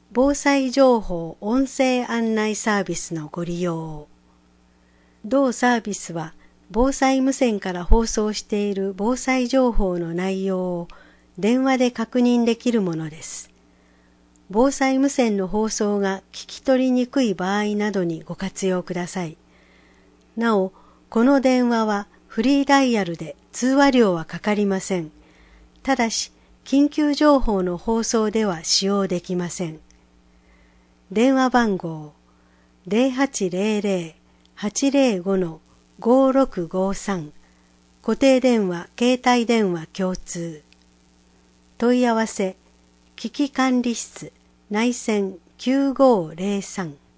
防災情報音声案内サービスのご利用を。同サービスは防災無線から放送している防災情報の内容を電話で確認できるものです。防災無線の放送が聞き取りにくい場合などにご活用ください。なお、この電話はフリーダイヤルで通話料はかかりません。ただし、緊急情報の放送では使用できません。電話番号 0800-805-5653 固定電話・携帯電話共通。問い合わせ危機管理室内線9503